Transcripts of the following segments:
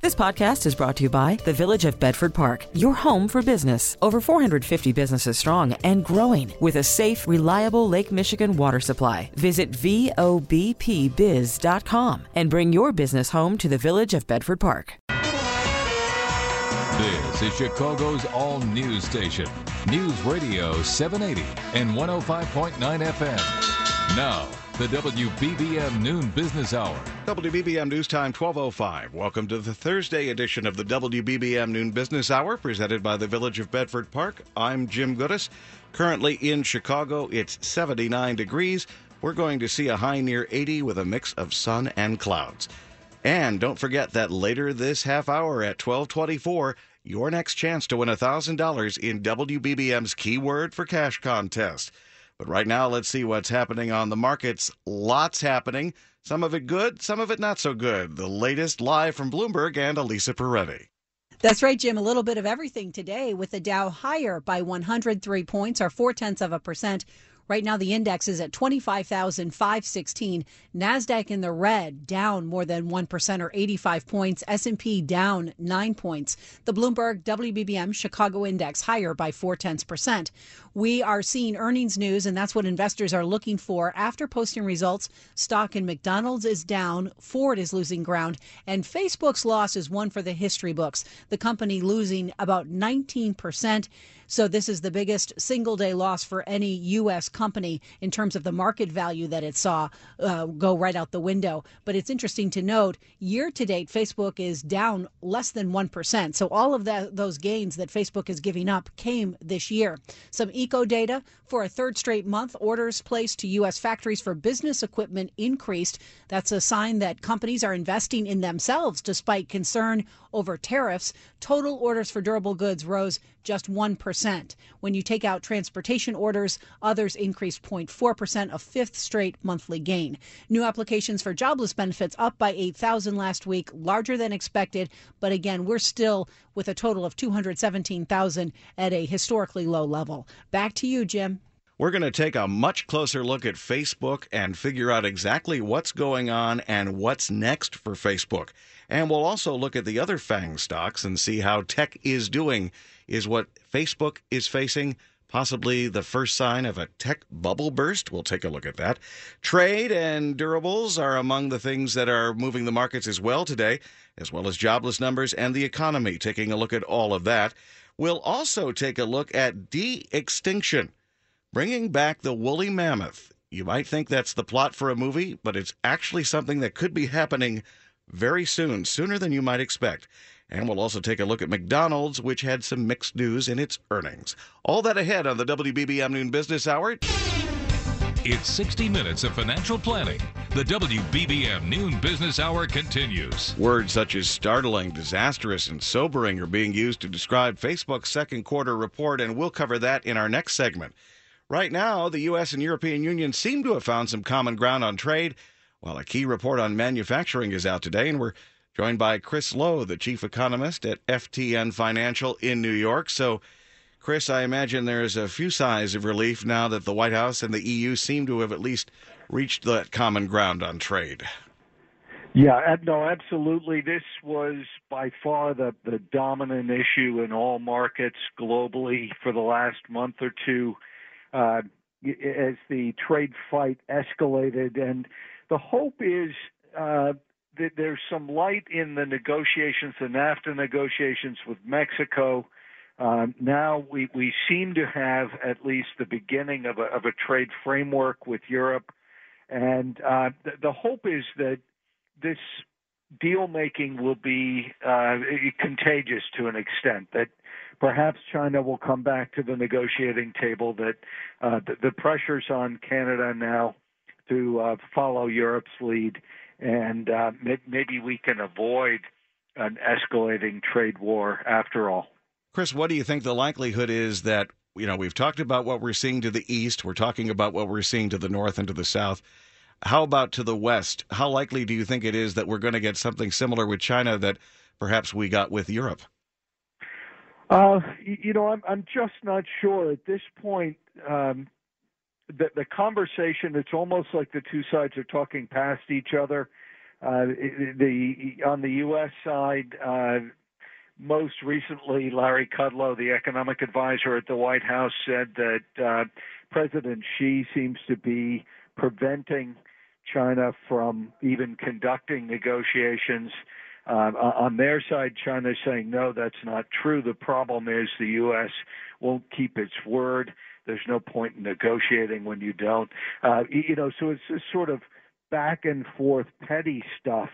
This podcast is brought to you by the Village of Bedford Park, your home for business. Over 450 businesses strong and growing with a safe, reliable Lake Michigan water supply. Visit VOBPBiz.com and bring your business home to the Village of Bedford Park. This is Chicago's all-news station, News Radio 780 and 105.9 FM. Now, the WBBM Noon Business Hour. WBBM News Time 12:05. Welcome to the Thursday edition of the WBBM Noon Business Hour, presented by the Village of Bedford Park. I'm Jim Goodis. Currently in Chicago, it's 79 degrees. We're going to see a high near 80 with a mix of sun and clouds. And don't forget that later this half hour at 12:24, your next chance to win $1,000 in WBBM's Keyword for Cash contest. But right now, let's see what's happening on the markets. Lots happening. Some of it good, some of it not so good. The latest live from Bloomberg and Elisa Peretti. That's right, Jim. A little bit of everything today with the Dow higher by 103 points or 0.4%. Right now, the index is at 25,516. NASDAQ in the red, down more than 1% or 85 points. S&P down 9 points. The Bloomberg WBBM Chicago Index higher by 0.4%. We are seeing earnings news, and that's what investors are looking for. After posting results, stock in McDonald's is down, Ford is losing ground, and Facebook's loss is one for the history books. The company losing about 19%. So this is the biggest single-day loss for any U.S. company in terms of the market value that it saw go right out the window. But it's interesting to note, year-to-date, Facebook is down less than 1%. So all of those gains that Facebook is giving up came this year. Some eco data for a third straight month. Orders placed to U.S. factories for business equipment increased. That's a sign that companies are investing in themselves despite concern over tariffs. Total orders for durable goods rose just 1%. When you take out transportation orders, others increased 0.4%, a fifth straight monthly gain. New applications for jobless benefits up by 8,000 last week, larger than expected. But again, we're still with a total of 217,000 at a historically low level. Back to you, Jim. We're going to take a much closer look at Facebook and figure out exactly what's going on and what's next for Facebook. And we'll also look at the other FANG stocks and see how tech is doing. Is what Facebook is facing possibly the first sign of a tech bubble burst? We'll take a look at that. Trade and durables are among the things that are moving the markets as well today, as well as jobless numbers and the economy. Taking a look at all of that. We'll also take a look at de-extinction. Bringing back the woolly mammoth. You might think that's the plot for a movie, but it's actually something that could be happening very soon, sooner than you might expect. And we'll also take a look at McDonald's, which had some mixed news in its earnings. All that ahead on the WBBM Noon Business Hour. It's 60 minutes of financial planning. The WBBM Noon Business Hour continues. Words such as startling, disastrous, and sobering are being used to describe Facebook's second quarter report, and we'll cover that in our next segment. Right now, the U.S. and European Union seem to have found some common ground on trade, while a key report on manufacturing is out today, and we're joined by Chris Lowe, the chief economist at FTN Financial in New York. So, Chris, I imagine there's a few sighs of relief now that the White House and the EU seem to have at least reached that common ground on trade. Yeah, no, absolutely. This was by far the dominant issue in all markets globally for the last month or two as the trade fight escalated. And the hope is that there's some light in the negotiations, the NAFTA negotiations with Mexico. Now we seem to have at least the beginning of a trade framework with Europe. And the hope is that this deal-making will be contagious to an extent, that perhaps China will come back to the negotiating table, that the pressures on Canada now to follow Europe's lead, and maybe we can avoid an escalating trade war after all. Chris, what do you think the likelihood is that, we've talked about what we're seeing to the east, we're talking about what we're seeing to the north and to the south. How about to the west? How likely do you think it is that we're going to get something similar with China that perhaps we got with Europe? I'm just not sure at this point. The conversation, it's almost like the two sides are talking past each other. On the U.S. side, most recently, Larry Kudlow, the economic advisor at the White House, said that President Xi seems to be preventing China from even conducting negotiations. On their side, China is saying, no, that's not true. The problem is the U.S. won't keep its word. There's no point in negotiating when you don't. So it's this sort of back and forth petty stuff.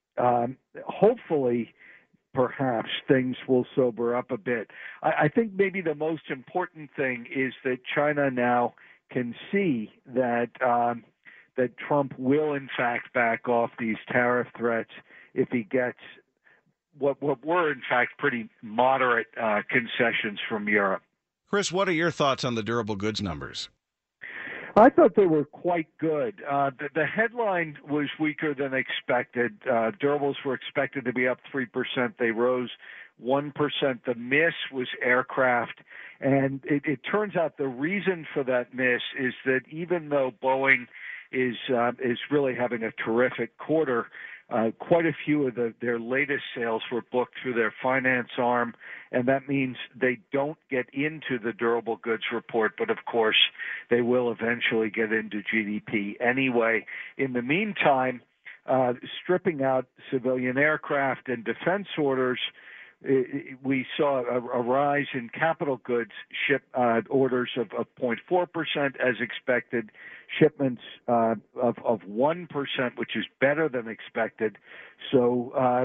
Hopefully, perhaps things will sober up a bit. I think maybe the most important thing is that China now can see that that Trump will in fact back off these tariff threats if he gets what were in fact pretty moderate concessions from Europe. Chris, what are your thoughts on the durable goods numbers? I thought they were quite good. The headline was weaker than expected. Durables were expected to be up 3%. They rose 1%. The miss was aircraft. And it turns out the reason for that miss is that even though Boeing is really having a terrific quarter, quite a few of their latest sales were booked through their finance arm, and that means they don't get into the durable goods report, but of course they will eventually get into GDP anyway. In the meantime, stripping out civilian aircraft and defense orders, we saw a rise in capital goods orders of 0.4% as expected, shipments of 1%, which is better than expected. So,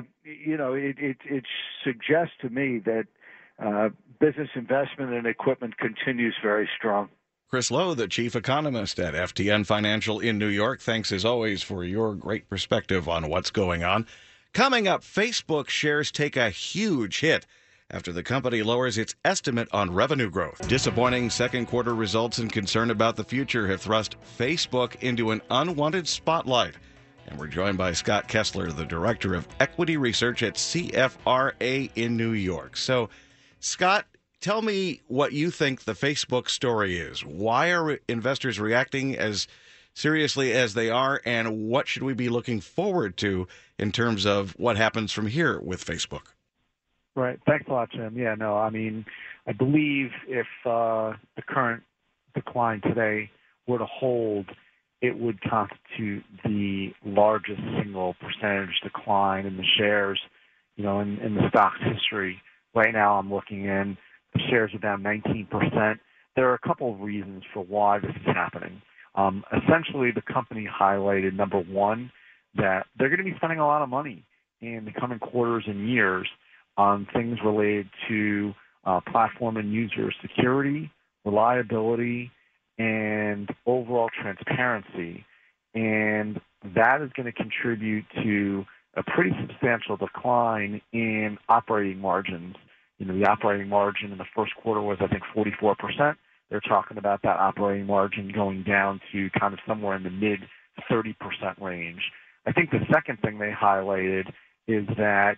it suggests to me that business investment in equipment continues very strong. Chris Lowe, the chief economist at FTN Financial in New York, thanks as always for your great perspective on what's going on. Coming up, Facebook shares take a huge hit after the company lowers its estimate on revenue growth. Disappointing second quarter results and concern about the future have thrust Facebook into an unwanted spotlight. And we're joined by Scott Kessler, the director of equity research at CFRA in New York. So, Scott, tell me what you think the Facebook story is. Why are investors reacting as seriously as they are, and what should we be looking forward to in terms of what happens from here with Facebook? Right. Thanks a lot, Jim. Yeah, no, I mean, I believe if the current decline today were to hold, it would constitute the largest single percentage decline in the shares, in the stock's history. Right now I'm looking in, the shares are down 19%. There are a couple of reasons for why this is happening. Essentially, the company highlighted, number one, that they're going to be spending a lot of money in the coming quarters and years on things related to platform and user security, reliability, and overall transparency. And that is going to contribute to a pretty substantial decline in operating margins. The operating margin in the first quarter was, I think, 44%. They're talking about that operating margin going down to kind of somewhere in the mid-30% range. I think the second thing they highlighted is that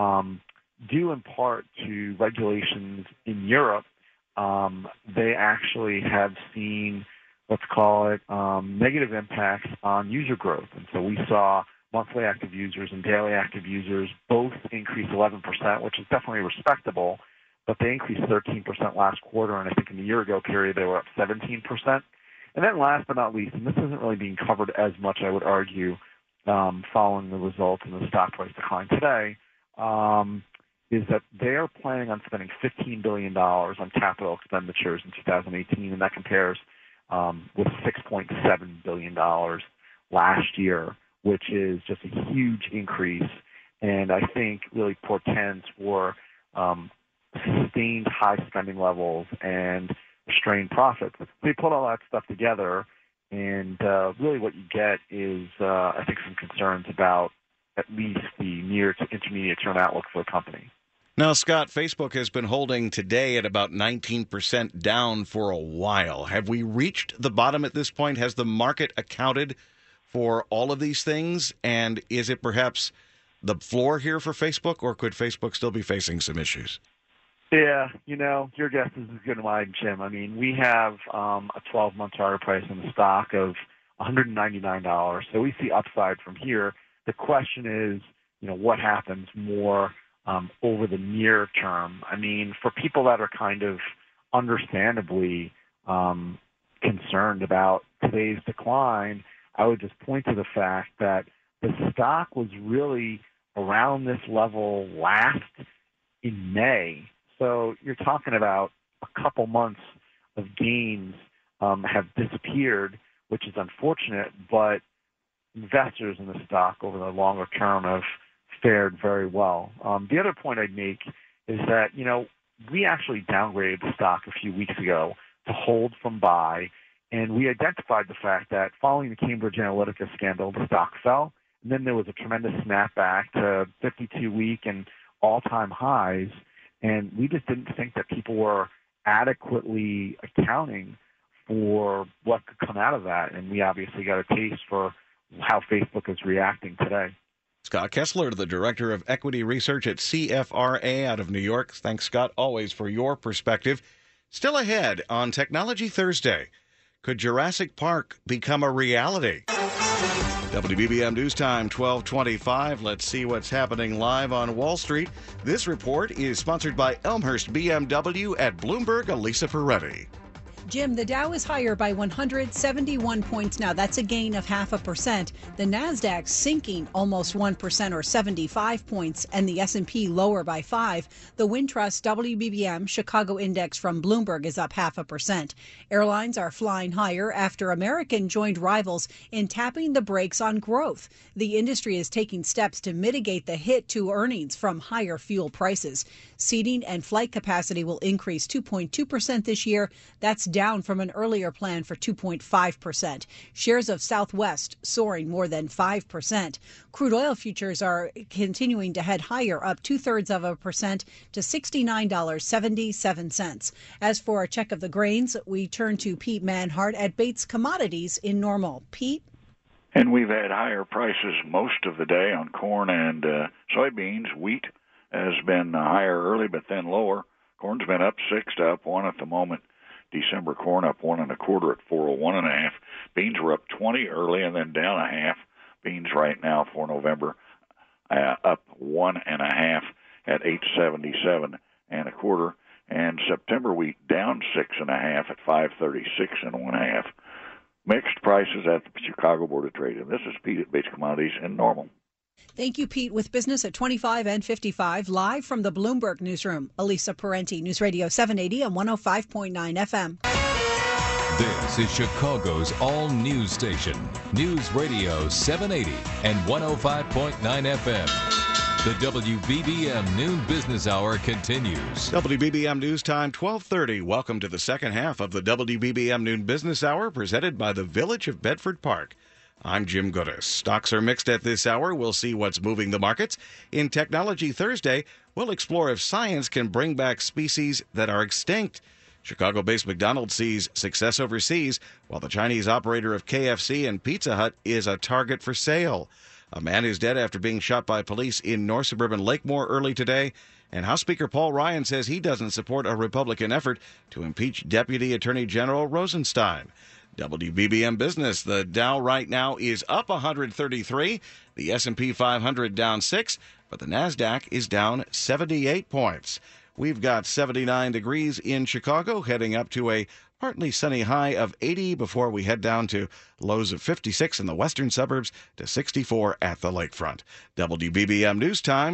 due in part to regulations in Europe, they actually have seen, let's call it, negative impacts on user growth. And so we saw monthly active users and daily active users both increase 11%, which is definitely respectable, but they increased 13% last quarter, and I think in the year-ago period they were up 17%. And then last but not least, and this isn't really being covered as much, I would argue, following the results and the stock price decline today, is that they're planning on spending $15 billion on capital expenditures in 2018, and that compares with $6.7 billion last year, which is just a huge increase, and I think really portends for sustained high spending levels and restrained profits. They put all that stuff together, and really what you get is, I think, some concerns about at least the near to intermediate term outlook for the company. Now, Scott, Facebook has been holding today at about 19% down for a while. Have we reached the bottom at this point? Has the market accounted for all of these things? And is it perhaps the floor here for Facebook, or could Facebook still be facing some issues? Yeah, your guess is as good as mine, Jim. I mean, we have a 12-month target price on the stock of $199, so we see upside from here. The question is, what happens more over the near term? I mean, for people that are kind of understandably concerned about today's decline, I would just point to the fact that the stock was really around this level last in May. So you're talking about a couple months of gains have disappeared, which is unfortunate, but investors in the stock over the longer term have fared very well. The other point I'd make is that, we actually downgraded the stock a few weeks ago to hold from buy, and we identified the fact that following the Cambridge Analytica scandal, the stock fell, and then there was a tremendous snapback to 52-week and all-time highs, and we just didn't think that people were adequately accounting for what could come out of that, and we obviously got a taste for how Facebook is reacting today. Scott Kessler, the Director of Equity Research at CFRA out of New York. Thanks, Scott, always for your perspective. Still ahead on Technology Thursday, could Jurassic Park become a reality? WBBM News Time, 1225. Let's see what's happening live on Wall Street. This report is sponsored by Elmhurst BMW at Bloomberg. Elisa Ferretti. Jim, the Dow is higher by 171 points now. That's a gain of 0.5%. The Nasdaq sinking almost 1% or 75 points, and the S&P lower by 5. The Wintrust WBBM Chicago Index from Bloomberg is up 0.5%. Airlines are flying higher after American joined rivals in tapping the brakes on growth. The industry is taking steps to mitigate the hit to earnings from higher fuel prices. Seating and flight capacity will increase 2.2% this year. That's down from an earlier plan for 2.5%. Shares of Southwest soaring more than 5%. Crude oil futures are continuing to head higher, up 0.2% to $69.77. As for a check of the grains, we turn to Pete Manhart at Bates Commodities in Normal. Pete? And we've had higher prices most of the day on corn and soybeans. Wheat has been higher early, but then lower. Corn's been up 6 to up 1 at the moment. December corn up 1 1/4 at 401.5. Beans were up 20 early and then down 0.5. Beans right now for November up 1 1/2 at 877.25. And September wheat down 6 1/2 at 536 1/2. Mixed prices at the Chicago Board of Trade. And this is Pete at Bates Commodities in Normal. Thank you, Pete. With business at 25 and 55, live from the Bloomberg Newsroom. Elisa Parenti, News Radio 780 and 105.9 FM. This is Chicago's all-news station, News Radio 780 and 105.9 FM. The WBBM Noon Business Hour continues. WBBM News Time, 1230. Welcome to the second half of the WBBM Noon Business Hour, presented by the Village of Bedford Park. I'm Jim Goodis. Stocks are mixed at this hour. We'll see what's moving the markets. In Technology Thursday, we'll explore if science can bring back species that are extinct. Chicago-based McDonald's sees success overseas, while the Chinese operator of KFC and Pizza Hut is a target for sale. A man is dead after being shot by police in north suburban Lakemore early today. And House Speaker Paul Ryan says he doesn't support a Republican effort to impeach Deputy Attorney General Rosenstein. WBBM Business. The Dow right now is up 133. The S&P 500 down 6, but the Nasdaq is down 78 points. We've got 79 degrees in Chicago, heading up to a partly sunny high of 80 before we head down to lows of 56 in the western suburbs to 64 at the lakefront. WBBM News Time,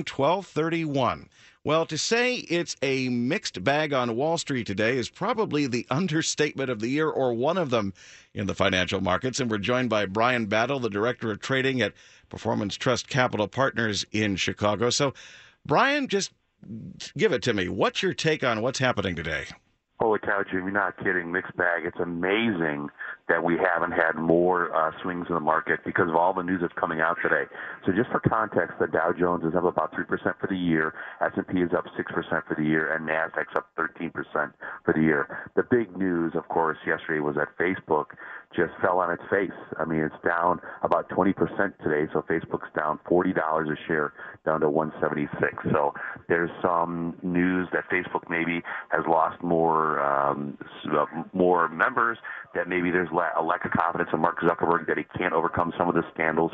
1231. Well, to say it's a mixed bag on Wall Street today is probably the understatement of the year, or one of them, in the financial markets. And we're joined by Brian Battle, the Director of Trading at Performance Trust Capital Partners in Chicago. So, Brian, just give it to me. What's your take on what's happening today? Holy cow, Jim, you're not kidding. Mixed bag. It's amazing that we haven't had more swings in the market because of all the news that's coming out today. So just for context, the Dow Jones is up about 3% for the year, S&P is up 6% for the year, and NASDAQ's up 13% for the year. The big news, of course, yesterday was that Facebook just fell on its face. I mean, it's down about 20% today, so Facebook's down $40 a share, down to $176. So there's some news that Facebook maybe has lost more members, that maybe there's a lack of confidence in Mark Zuckerberg that he can't overcome some of the scandals.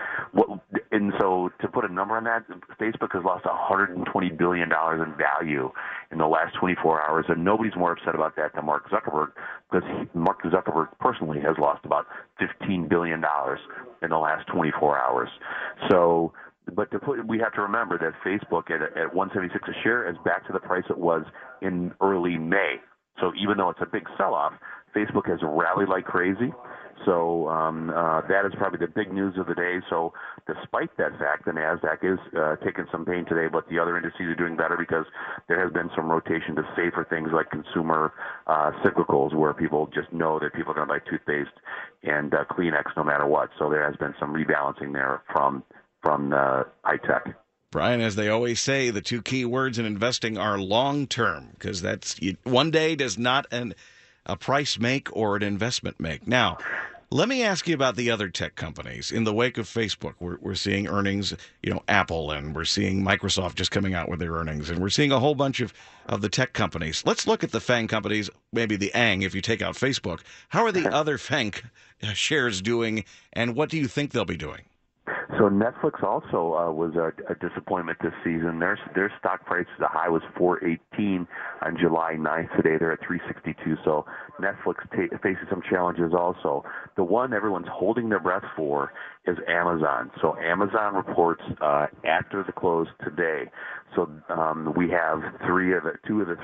So to put a number on that, Facebook has lost $120 billion in value in the last 24 hours, and nobody's more upset about that than Mark Zuckerberg, because Mark Zuckerberg personally has lost about $15 billion in the last 24 hours. So, we have to remember that Facebook at 176 a share is back to the price it was in early May. So even though it's a big sell-off, Facebook has rallied like crazy. So that is probably the big news of the day. So despite that fact, the NASDAQ is taking some pain today, but the other indices are doing better because there has been some rotation to safer things like consumer cyclicals, where people just know that people are going to buy toothpaste and Kleenex no matter what. So there has been some rebalancing there from high tech. Brian, as they always say, the two key words in investing are long-term, because one day does not a price make or an investment make. Now, let me ask you about the other tech companies. In the wake of Facebook, we're seeing earnings, Apple, and we're seeing Microsoft just coming out with their earnings, and we're seeing a whole bunch of the tech companies. Let's look at the FANG companies, maybe the ANG if you take out Facebook. How are the other FANG shares doing, and what do you think they'll be doing? So Netflix also was a disappointment this season. Their stock price, the high was $4.18 on July 9th. Today they're at $3.62. So Netflix faces some challenges also. The one everyone's holding their breath for is Amazon. So Amazon reports after the close today. So we have two of the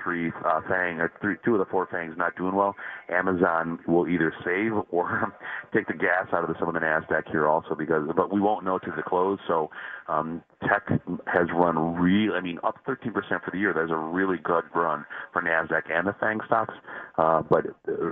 four FANGs not doing well. Amazon will either save or take the gas out of some of the NASDAQ here also, but we won't know to the close. So tech has run up 13% for the year. There's a really good run for NASDAQ and the FANG stocks. But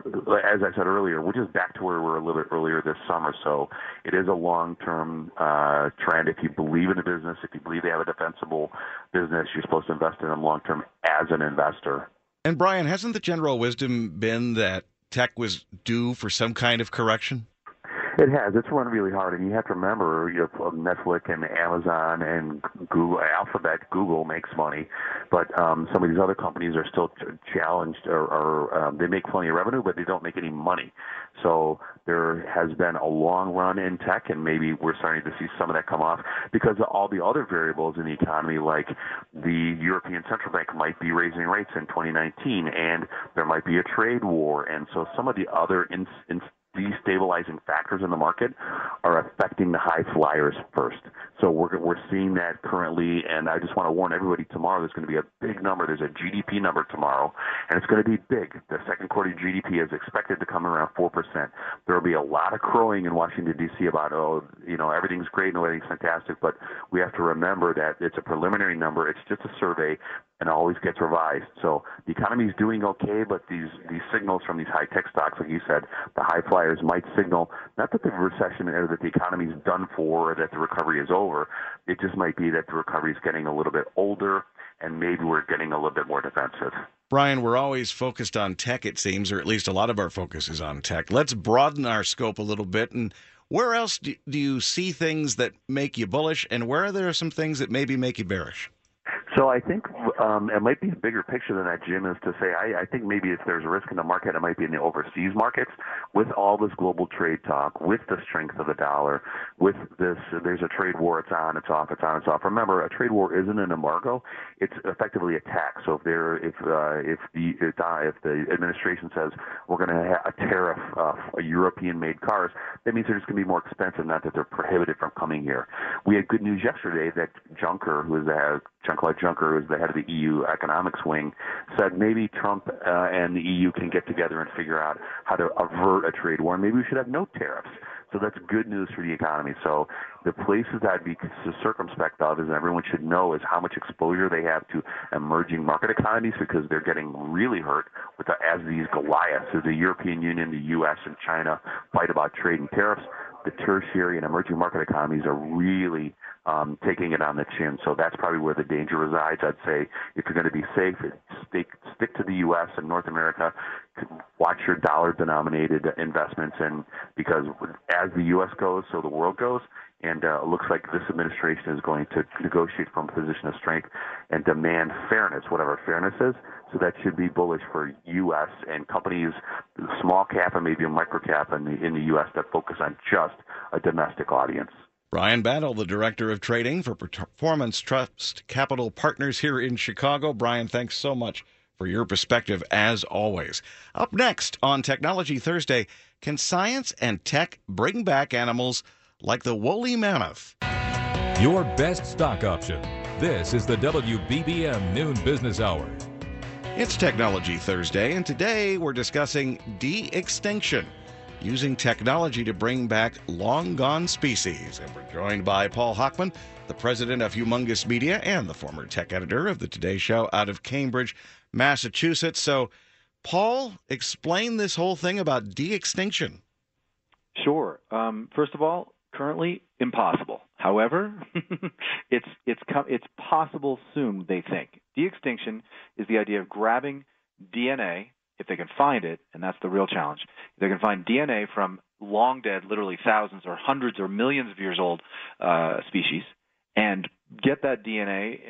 as I said earlier, we're just back to where we were a little bit earlier this summer. So it is a long-term trend. If you believe in the business, if you believe they have a defensible business, you're supposed to invest in them long-term as an investor. And Brian, hasn't the general wisdom been that tech was due for some kind of correction? It has. It's run really hard, and you have to remember, Netflix and Amazon and Google, Alphabet, Google makes money, but some of these other companies are still challenged, or they make plenty of revenue, but they don't make any money. So there has been a long run in tech, and maybe we're starting to see some of that come off because of all the other variables in the economy, like the European Central Bank might be raising rates in 2019, and there might be a trade war, and so some of the other destabilizing factors in the market are affecting the high flyers first. So we're seeing that currently, and I just want to warn everybody, tomorrow there's going to be a big number. There's a GDP number tomorrow, and it's going to be big. The second quarter GDP is expected to come around 4%. There will be a lot of crowing in Washington, D.C. about, everything's great and everything's fantastic, but we have to remember that it's a preliminary number. It's just a survey, and always gets revised. So the economy is doing okay, but these signals from these high-tech stocks, like you said, the high flyers might signal not that the recession or that the economy is done for or that the recovery is over. It just might be that the recovery is getting a little bit older, and maybe we're getting a little bit more defensive. Brian, we're always focused on tech, it seems, or at least a lot of our focus is on tech. Let's broaden our scope a little bit. And where else do you see things that make you bullish, and where are there some things that maybe make you bearish? So I think it might be a bigger picture than that, Jim, is to say I think maybe if there's a risk in the market, it might be in the overseas markets. With all this global trade talk, with the strength of the dollar, with this, there's a trade war, it's on, it's off, it's on, it's off. Remember, a trade war isn't an embargo; it's effectively a tax. So if the administration says we're going to have a tariff for European-made cars, that means they're just going to be more expensive, not that they're prohibited from coming here. We had good news yesterday that Juncker, who is Jean-Claude Juncker, who is the head of the EU economics wing, said maybe Trump and the EU can get together and figure out how to avert a trade war. Maybe we should have no tariffs. So that's good news for the economy. So the places that I'd be circumspect of, and everyone should know, is how much exposure they have to emerging market economies, because they're getting really hurt as these Goliaths, as the European Union, the U.S., and China fight about trade and tariffs. The tertiary and emerging market economies are really taking it on the chin. So that's probably where the danger resides. I'd say if you're going to be safe, stick to the U.S. and North America. Watch your dollar-denominated investments, and because as the U.S. goes, so the world goes. And it looks like this administration is going to negotiate from a position of strength and demand fairness, whatever fairness is. So that should be bullish for U.S. and companies small cap and maybe a micro cap in the U.S. that focus on just a domestic audience. Brian Battle, the Director of Trading for Performance Trust Capital Partners here in Chicago. Brian, thanks so much for your perspective, as always. Up next on Technology Thursday, can science and tech bring back animals like the woolly mammoth? Your best stock option. This is the WBBM Noon Business Hour. It's Technology Thursday, and today we're discussing de-extinction, using technology to bring back long-gone species. And we're joined by Paul Hochman, the president of Humongous Media and the former tech editor of the Today Show out of Cambridge, Massachusetts. So, Paul, explain this whole thing about de-extinction. Sure. First of all, currently impossible. However, it's possible soon, they think. De-extinction is the idea of grabbing DNA, if they can find it, and that's the real challenge. If they can find DNA from long dead, literally thousands or hundreds or millions of years old species, and get that DNA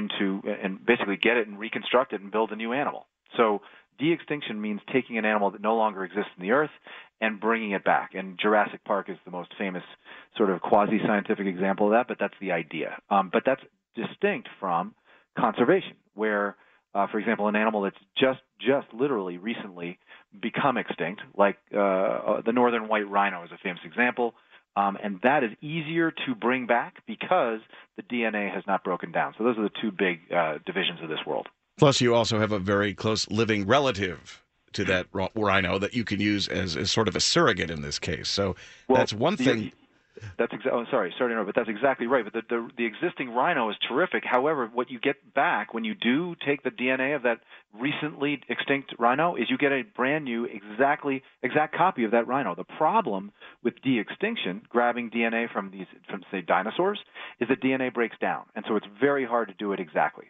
and basically get it and reconstruct it and build a new animal. So de-extinction means taking an animal that no longer exists in the earth and bringing it back. And Jurassic Park is the most famous sort of quasi-scientific example of that, but that's the idea. But that's distinct from conservation, where, for example, an animal that's just literally recently become extinct, like the northern white rhino is a famous example, and that is easier to bring back because the DNA has not broken down. So those are the two big divisions of this world. Plus, you also have a very close living relative to that rhino that you can use as sort of a surrogate in this case. So that's one thing. Sorry to interrupt, but that's exactly right. But the existing rhino is terrific. However, what you get back when you do take the DNA of that recently extinct rhino is you get a brand new exact copy of that rhino. The problem with de-extinction, grabbing DNA from say dinosaurs, is that DNA breaks down, and so it's very hard to do it exactly.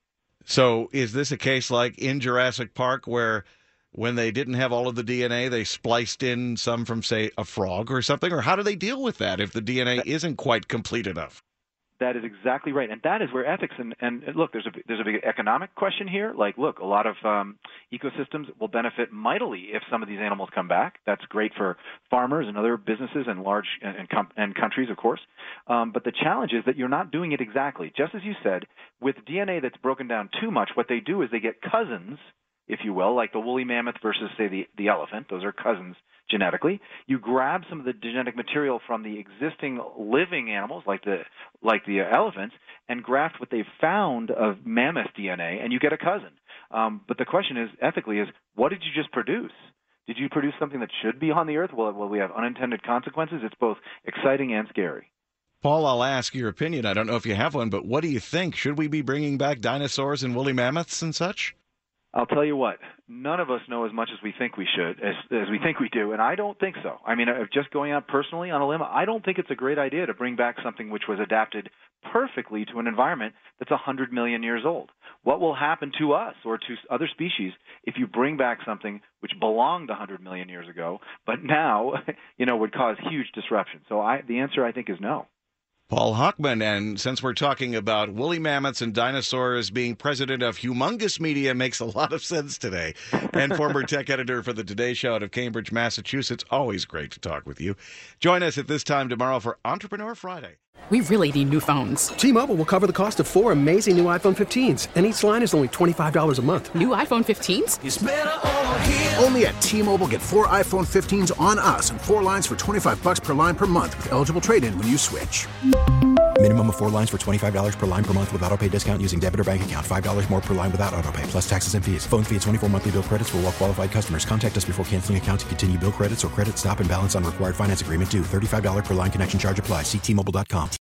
So is this a case like in Jurassic Park where when they didn't have all of the DNA, they spliced in some from, say, a frog or something? Or how do they deal with that if the DNA isn't quite complete enough? That is exactly right. And that is where ethics and look, there's a big economic question here. Like, look, a lot of ecosystems will benefit mightily if some of these animals come back. That's great for farmers and other businesses and large and countries, of course. But the challenge is that you're not doing it exactly. Just as you said, with DNA that's broken down too much, what they do is they get cousins, if you will, like the woolly mammoth versus, say, the elephant. Those are cousins genetically. You grab some of the genetic material from the existing living animals, like the elephants, and graft what they've found of mammoth DNA, and you get a cousin. But the question is, ethically, what did you just produce? Did you produce something that should be on the earth? Will we have unintended consequences? It's both exciting and scary. Paul, I'll ask your opinion. I don't know if you have one, but what do you think? Should we be bringing back dinosaurs and woolly mammoths and such? I'll tell you what, none of us know as much as we think we should, as we think we do, and I don't think so. I mean, just going out personally on a limb, I don't think it's a great idea to bring back something which was adapted perfectly to an environment that's 100 million years old. What will happen to us or to other species if you bring back something which belonged 100 million years ago, but now, would cause huge disruption? So the answer, I think, is no. Paul Hochman, and since we're talking about woolly mammoths and dinosaurs, being president of Humongous Media makes a lot of sense today, and former tech editor for the Today Show out of Cambridge, Massachusetts. Always great to talk with you. Join us at this time tomorrow for Entrepreneur Friday. We really need new phones. T-Mobile will cover the cost of 4 amazing new iPhone 15s, and each line is only $25 a month. New iPhone 15s? It's better over here. Only at T-Mobile, get 4 iPhone 15s on us and 4 lines for $25 per line per month with eligible trade-in when you switch. Minimum of 4 lines for $25 per line per month with auto-pay discount using debit or bank account. $5 more per line without auto-pay, plus taxes and fees. Phone fee at 24 monthly bill credits for well-qualified customers. Contact us before canceling account to continue bill credits or credit stop and balance on required finance agreement due. $35 per line connection charge applies. See T-Mobile.com.